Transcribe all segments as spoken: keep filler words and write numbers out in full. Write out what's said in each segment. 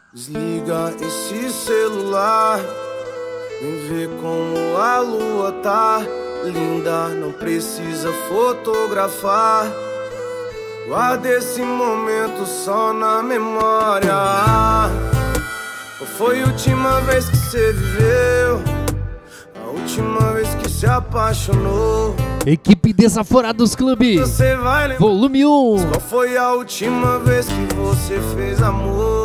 Desliga esse celular, vem ver como a lua tá linda, não precisa fotografar. Guarda esse momento só na memória. Qual foi a última vez que você viveu? A última vez que se apaixonou? Equipe Desaforados Clube, você vai lembrar, volume um. Qual foi a última vez que você fez amor?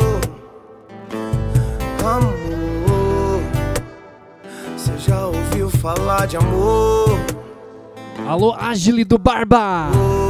Amor, você já ouviu falar de amor? Alô, Agile do Barba.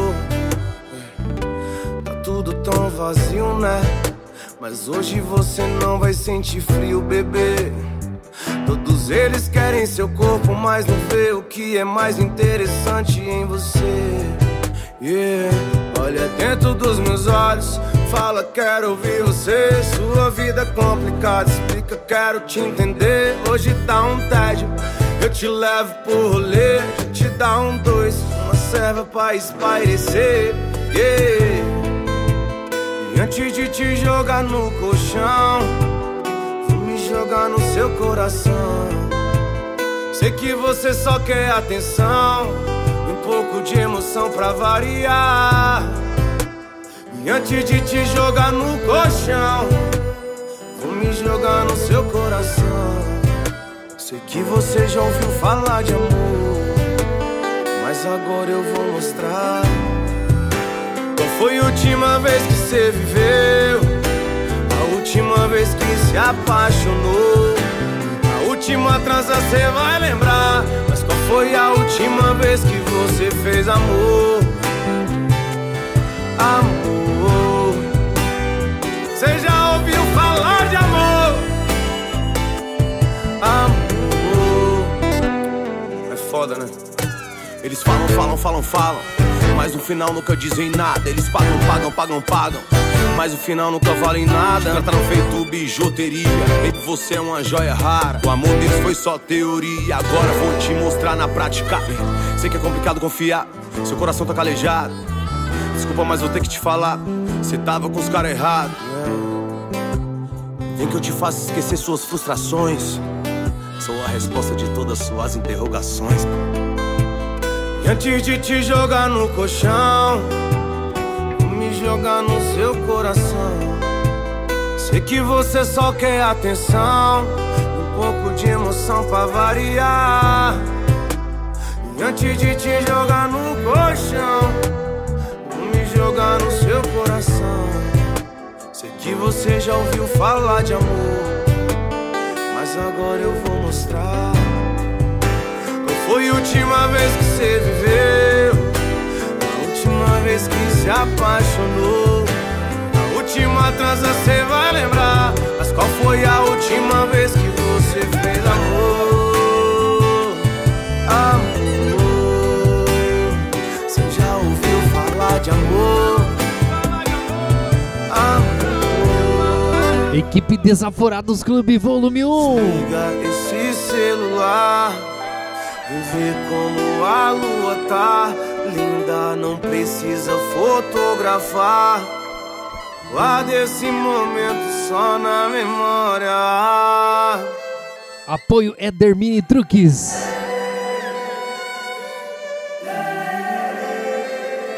Tá tudo tão vazio, né? Mas hoje você não vai sentir frio, bebê. Todos eles querem seu corpo, mas não vê o que é mais interessante em você. Yeah. Olha dentro dos meus olhos, fala, quero ouvir você. Sua vida é complicada, explica, quero te entender. Hoje tá um tédio, eu te levo pro rolê. Te dá um dois, uma serva pra espairecer. Yeah. E antes de te jogar no colchão, vou me jogar no seu coração. Sei que você só quer atenção e um pouco de emoção pra variar. E antes de te jogar no colchão, vou me jogar no seu coração. Sei que você já ouviu falar de amor, mas agora eu vou mostrar. Qual foi a última vez que você viveu? A última vez que se apaixonou? A última transa cê vai lembrar, mas qual foi a última vez que você fez amor? Amor, cê já ouviu falar de amor? Amor, é foda, né? Eles falam, falam, falam, falam, mas no final nunca dizem nada. Eles pagam, pagam, pagam, pagam, mas no final nunca valem nada. Trataram feito bijuteria, baby, você é uma joia rara. O amor deles foi só teoria, agora vou te mostrar na prática. Sei que é complicado confiar, seu coração tá calejado. Desculpa, mas vou ter que te falar, cê tava com os caras errados. Vem que eu te faço esquecer suas frustrações. Sou a resposta de todas suas interrogações. E antes de te jogar no colchão, vou me jogar no seu coração. Sei que você só quer atenção, um pouco de emoção pra variar. E antes de te jogar no colchão, vou me jogar no seu coração. Sei que você já ouviu falar de amor, mas agora eu vou mostrar. Foi a última vez que você viveu? A última vez que se apaixonou? A última transa cê vai lembrar, mas qual foi a última vez que você fez amor? Amor, cê já ouviu falar de amor? Amor, Equipe Desaforados Clube, volume um. Liga esse celular, vem ver como a lua tá linda, não precisa fotografar. Guarda esse momento só na memória. Apoio Edermini Truques.